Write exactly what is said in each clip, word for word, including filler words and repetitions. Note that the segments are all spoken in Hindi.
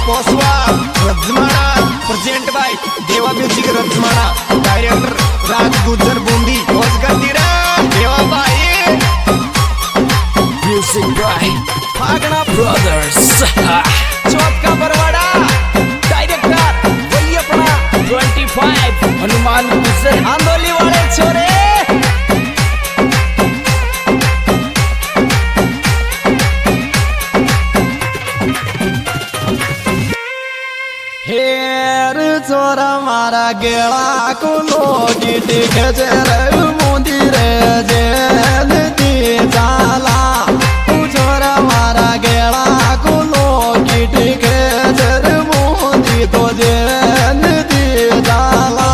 कोसवा रजमाना प्रेजेंट बाय देवा म्यूजिक रजमाना डायरेक्टर राज गुजर बूंदी होश करती रे देवा भाई म्यूजिक बाय भागना ब्रदर्स चौथ का बरवाड़ा डायरेक्टर वही अपना पच्चीस हनुमान गुजर आंदोली वाले छोरे हेर चोरा मारा गेला को लोगी खजर मंदिर जेल दी जाला चोरा मारा गेला को लोगी खजर मंदिर तो जेल दी जाला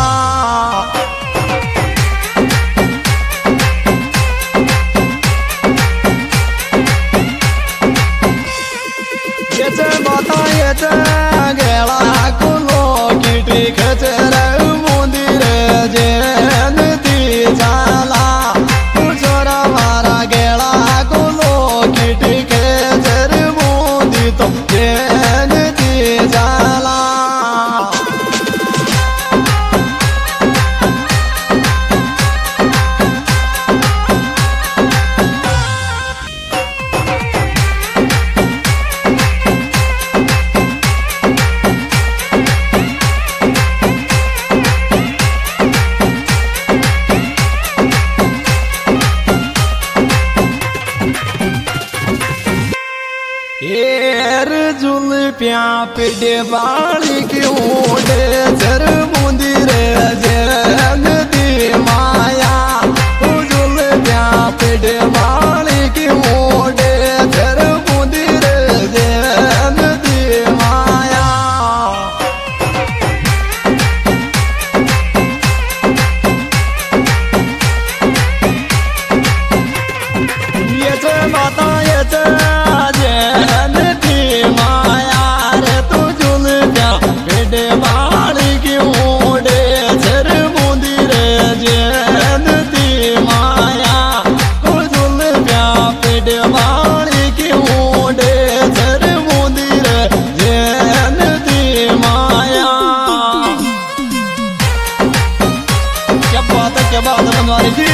ये बता ये गेला खजर मंदिर जेन दी जाला चोरा मारा गेला को लोगी खजर मंदिर तो जेन दी जाला जुल्फिया पिडे बाली क्यों जर मंदिर जेल दी माया जुल्फिया पिडे बाली क्यों जर मंदिर जेल दी माया ये जे माता ये जे जेल दी माया रे तू जुल्फिया पिडे बाली क्यों जर मंदिर जेल दी माया जुल्फिया पिडे बाली क्यों जर मंदिर जेल दी माया क्या बात है क्या बात है बनवारी जी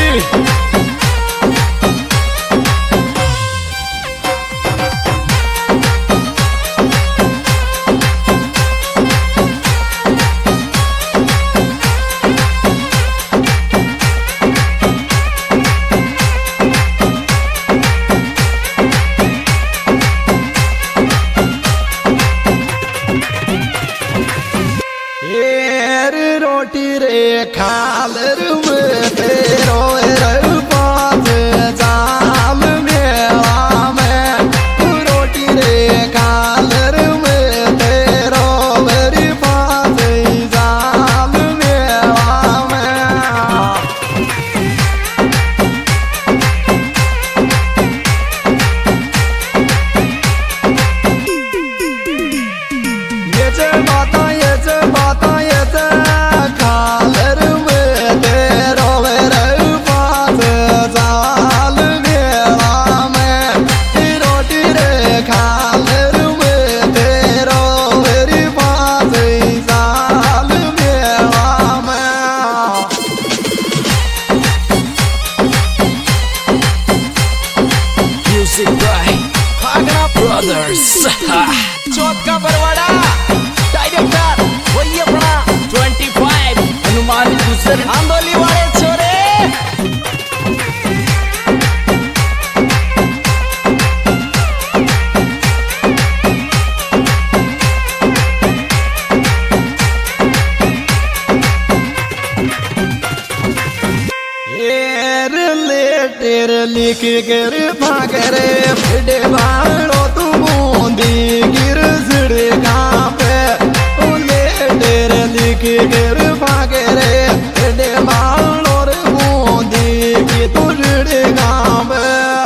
रोटी रे खाल तेरो पास जाल मेला में रोटी रे खाल तेरो मेरी पास जाल मेला में ये जे बाता ये जे बाता ये जे ब्रदर्स चौथ का बरवाड़ा डायरेक्टर वही अपना पच्चीस हनुमान गुजर आंदोली वाले छोरे लेटर लिख कर भाग रे फिडे बाड़ो तू बूंदी गिर सिड़का पे लेटर लिख कर भाग रे फिडे बाड़ो रे बूंदी की तू सिड़का पे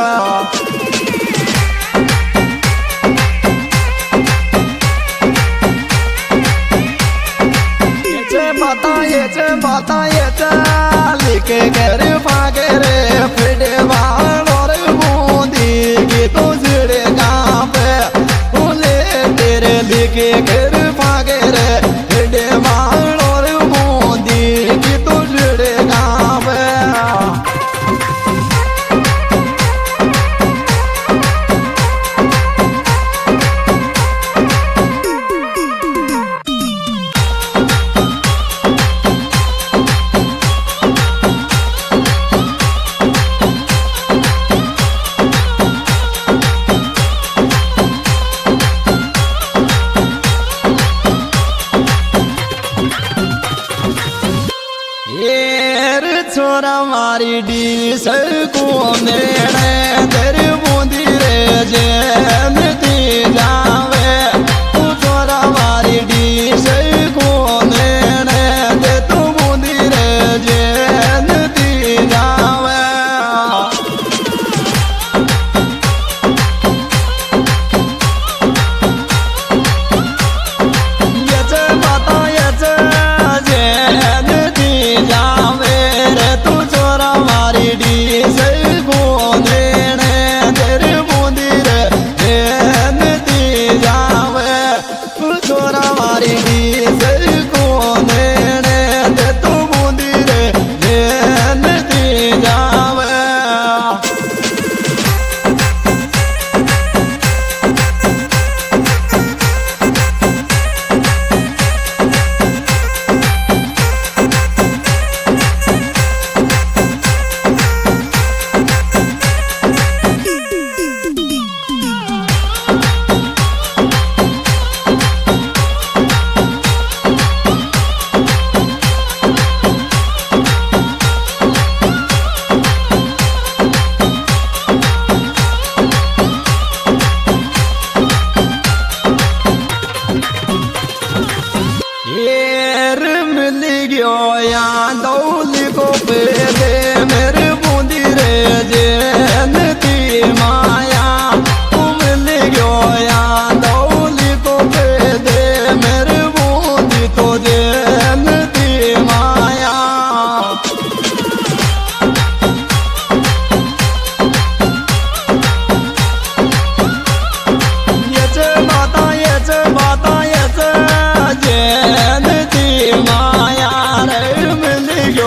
ये बता ये बता ये लिख कर भाग रे फिडे बाड़ो रे बूंदी की तू सिड़का पे लिख कर छोरा मारी डी को नेड़े तेरे बूंदी रे जैन दी जावे तू छोरा मारी डी को नेड़े दे तू बूंदी रे जैन दी जावे मेरे बूंदी रे जैन दी माया तुम ले गयो या दौली को पे दे मेरे बूंदी तो जैन दी माया ये च माता ये च माता ये च जैन दी माया रे मिल गयो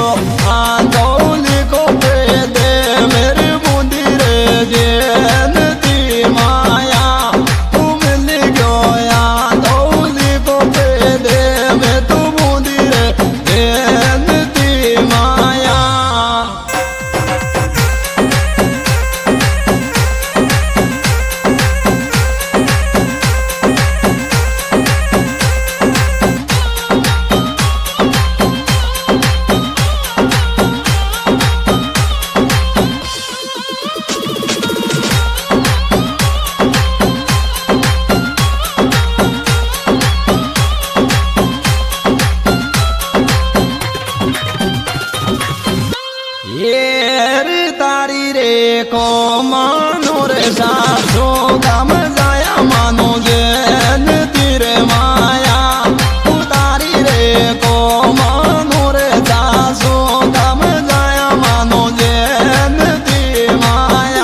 को मानो रे सासो गम जाया मानो जैन तेरे माया उतारी रे को मानो रे सासो गम जाया मानो जैन तेरे माया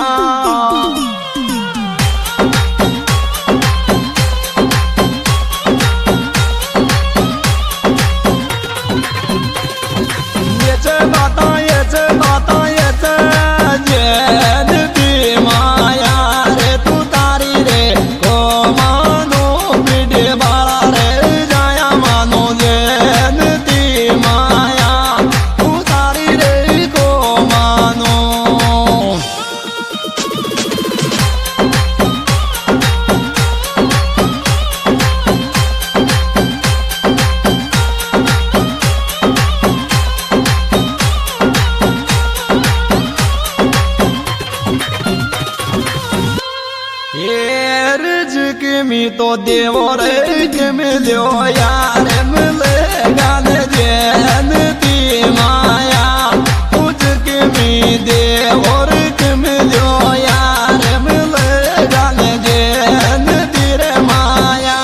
ये च बाता ये च बाता ये च जैन दी माया रे तू तारी रे को मानो बिडे बाला रे जाया मानो जैन दी माया तू तारी रे को मानो मी तो देवो रे के मिलो यार मिले गाने जैन दी माया तुझ के मी देवो रे के मिलो यार मिले गाने जैन दी रे माया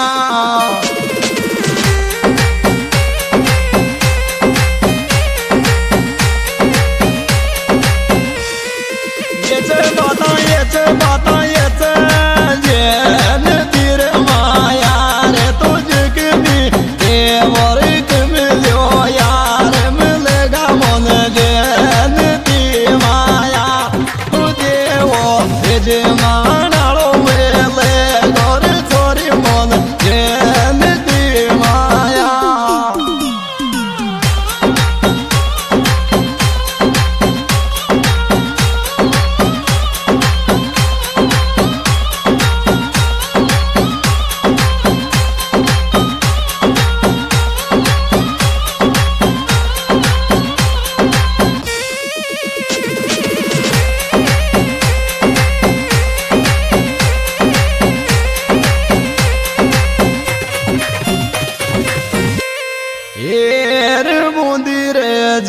ये च बाता ये च बाता ये च जैन माया रे तुझके भी देवर के मिलो यार मिलेगा मन जैन दी माया तू देवो यजमानालो मिले गोर छोरी मन जैन दी माया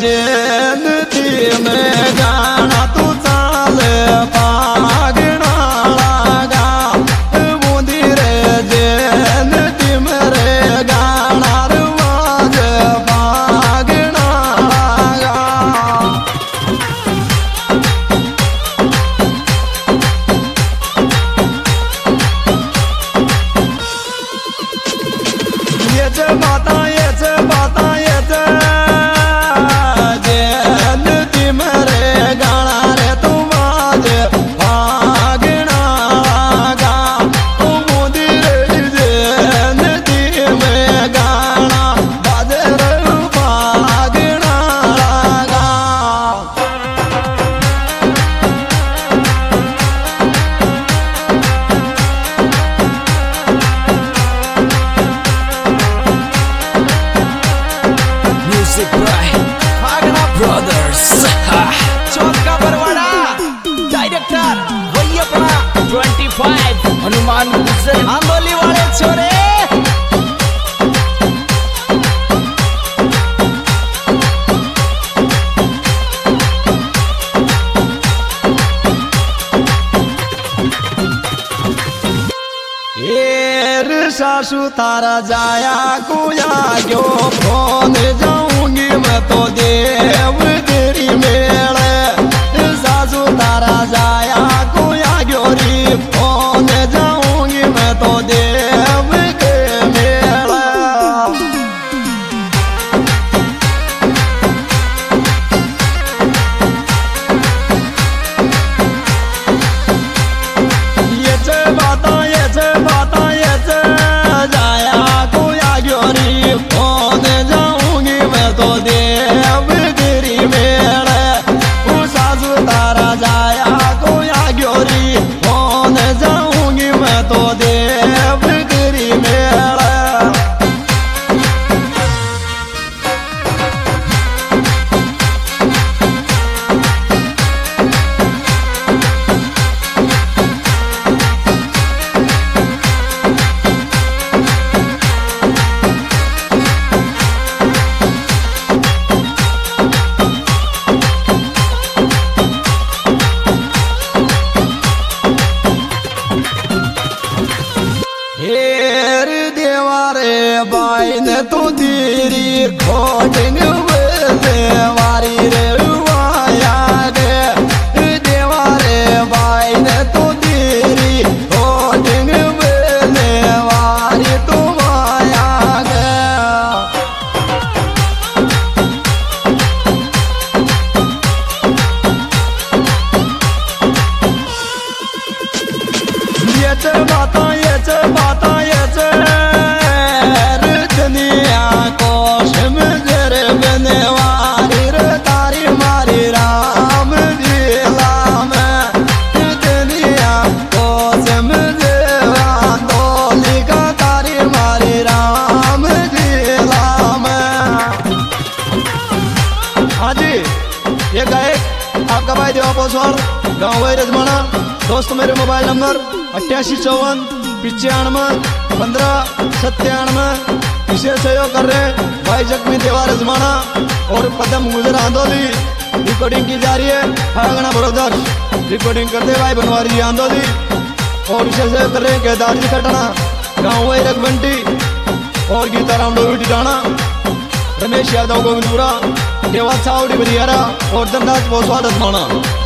जैन दी में गाना तू चाल पागना लगा बूंदी रे जैन दी मेरे गाना रवाज पागना लगा ये जे बाता ये जे बाता ये जे जैन दी मेरे गाना रे तुम आज भागना लगा बूंदी रे जैन दी में गाना बाजे रे भागना लगा Music by भागना Brothers. चौथ का बरवाड़ा डायरेक्टर वही अपना twenty-five हनुमान गुजर आंदोली वाले छोरे एर सासू तारा जाया कुया क्यों फोन जाऊंगी मैं तो देवगिरी मेले सासू तारा जाया कुया क्यों फोन जाऊंगी मैं तो देवगिरी मेले ये जे बाता ये जे बाता ये जे जाया कोया ग्योरी फोन जाऊंगी मैं तो देवगिरी मेले सासू तारा जाया कोया ग्योरी फोन जाऊंगी मैं तो देवगिरी मेले हेर देवारे बाई ने तो तेरी खोटिंग देवारी रे वाया गे देवारे बाई ने तो तेरी खोटिंग देवारी तुम आया गे ये जे बाता ये जे बाता ये जे दुनिया को समझर बने वारी रे तारी मारी राम दिला में दुनिया को समझे आंदोली का तारी मारी राम दिला में हाँ जी ये गायक आपका भाई देवा पोसवाल गाँव भाई रजमाना दोस्त मेरे मोबाइल नंबर अट्ठासी चौवन पिचानवे पंद्रह सत्तानवे इसे सहयोग कर रहे भाई जख्मी देवा रजमाना और पदम गुजर आंदोली रिकॉर्डिंग की जा रही है भागना ब्रदर्स रिकॉर्डिंग करते भाई बनवारी आंदोली और इसे सहयोग कर रहे हैं केदार जी खटाना गाँव भाई रघबंटी और गीताराम डोवी टिटाना रमेश यादव गोविंदपुरा देवा चावड़ी बरियारा और धनराज पोसवाल रजमाना।